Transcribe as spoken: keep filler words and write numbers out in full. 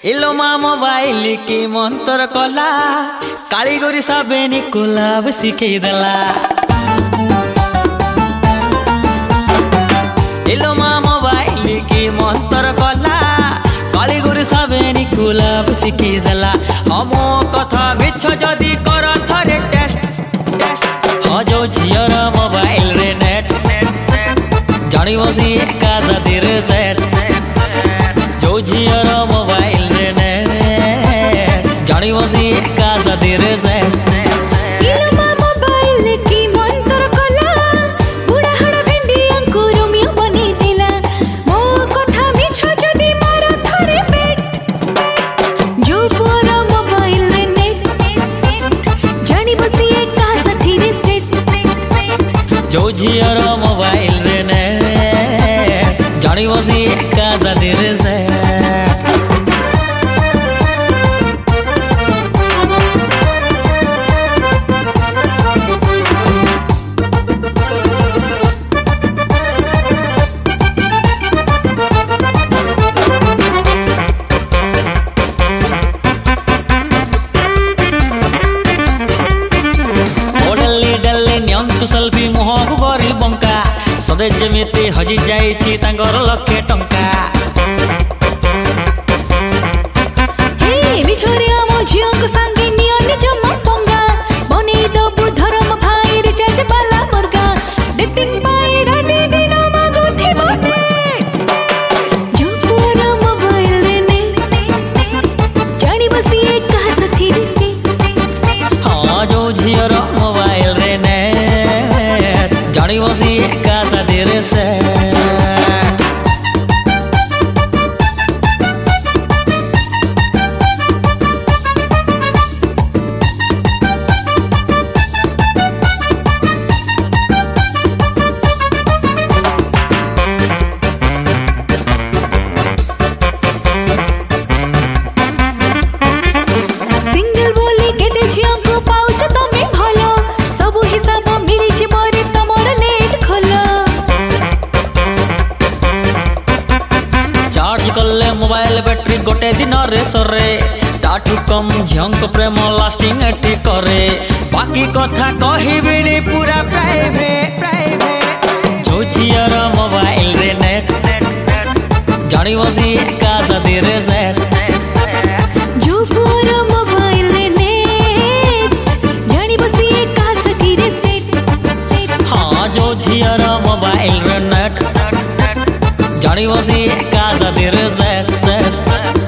इलो मा मोबाइल की मंतर कला कालीगोरी साबेनी कुलाब सिखे दला। इलो मा मोबाइल की मंतर कला कालीगोरी साबेनी कुलाब सिखे दला। हम कथा मिछ जदि कर थरे टेस्ट टेस्ट ह जो झियर मोबाइल रे नेट जानी बसी एका जाति रे सेट जो झियर मोबाइल रे नेट जानी बसी एका जाति रे सेट। जो झियर मोबाइल रे नेट जानी बसी एका जाति रे सेट। सेल्फी मुहक गरी बंका सदे जेमिति हजि जाइछि तांगर लक्षे टंका। हे मिछरे आम झियक संगे नियन जम्मा पंगा बने दबु धर्म भाई रिचार्ज वाला मुर्गा डेटिंग पाई राती दिन मागुथि बने जो पूरा मोबाइल रे ने जानी बसी एका साथी रे से। हां जो झियर मोबाइल रे ने जानी बसी एका साथी रे सेट। सिंगल बोली केते झिया को पाउच तमे भलो सब हिसाब मिली जे मोरे तमर नेट खोलो। चार्ज करले मोबाइल बैटरी गोटे दिन रे सरे ताठू कम झंक प्रेम लास्टिंग एटी करे। बाकी कथा कहिबिनी पूरा प्राइवेट प्राइवेट जो झियर मोबाइल रे नेट जानी बसी एका साथी रे सेट। जो पूरा मोबाइल रे नेट जानी बसी एका साथी रे सेट। हाँ जो झियर मोबाइल रे नेट जानी बसी एका साथी रे सेट सेट।